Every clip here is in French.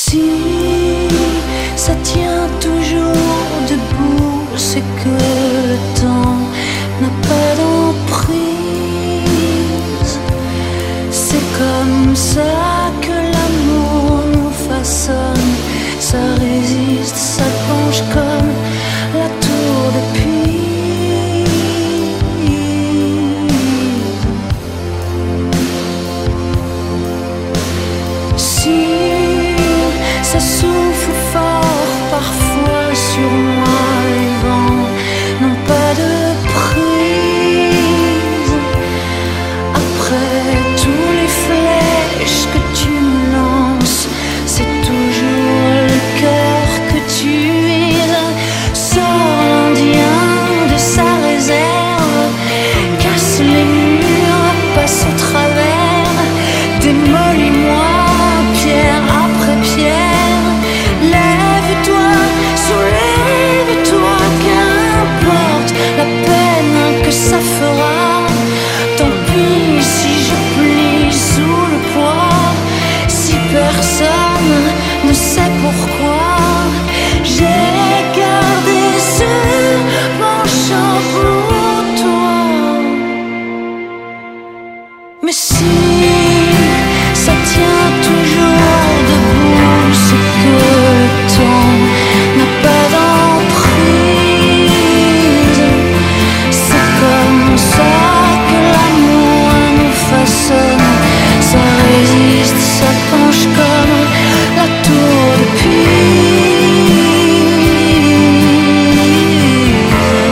Si ça tient toujours debout, c'est que le temps n'a pas d'emprise. C'est comme ça que l'amour nous façonne. Ça résiste, ça penche comme la tour de Pise. Si ça souffle fort parfois sur moi, les vents n'ont pas de prise. Après tous les flèches que tu me lances, c'est toujours le cœur que tu vises. Sors l'Indien de sa réserve, casse les murs, passe au travers, démolis-moi pierre après pierre. Lève-toi, soulève-toi, qu'importe la peine que ça fera. Tant pis si je plie sous le poids, si personne ne sait pourquoi. J'ai gardé ce penchant pour toi. Mais si ça tient toujours debout, c'est que le temps n'a pas d'emprise. C'est comme ça que l'amour nous façonne. Ça résiste, ça penche comme la tour de Pise.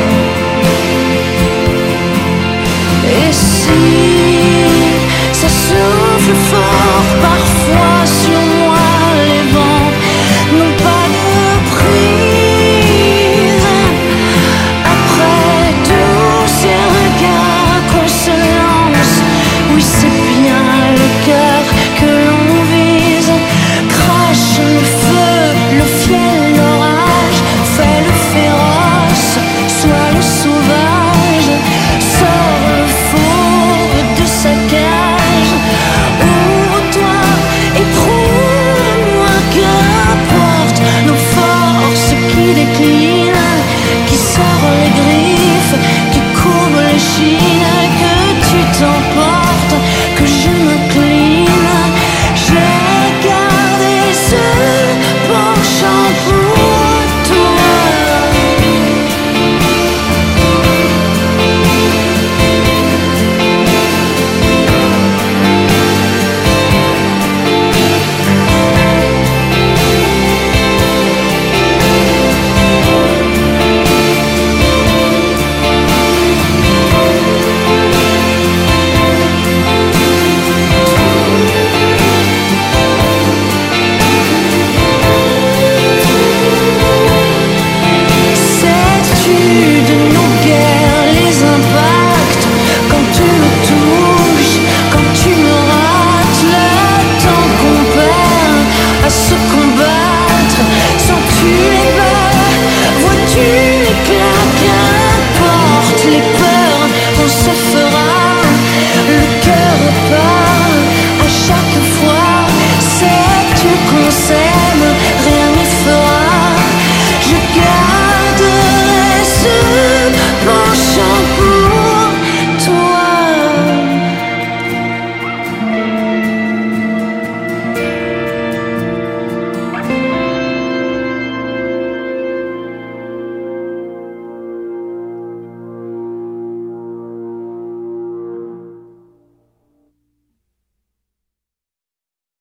Et si ça souffle fort parfois sur moi, les vents n'ont pas de prise. Après tous ces regards qu'on se lance, oui c'est bien le cœur que l'on vise. Crache le feu, le fiel, l'orage, fais le féroce, sois le sauvage. Sors le fauve de sa cage, ouvre-toi et prouve-moi qu'importe nos forces qui déclinent, qui sortent les griffes, qui courbent les chines, que tu t'emportes, que je m'incline. J'ai gardé ce penchant pour toi. Sais-tu de nos guerres les impacts? Quand tu me touches, quand tu me rates, le temps qu'on perd à se combattre. Sens-tu les balles? Vois-tu l'éclat? Qu'importe les peurs, on se fera. Le cœur repart à chaque fois. Sais-tu qu'on s'aime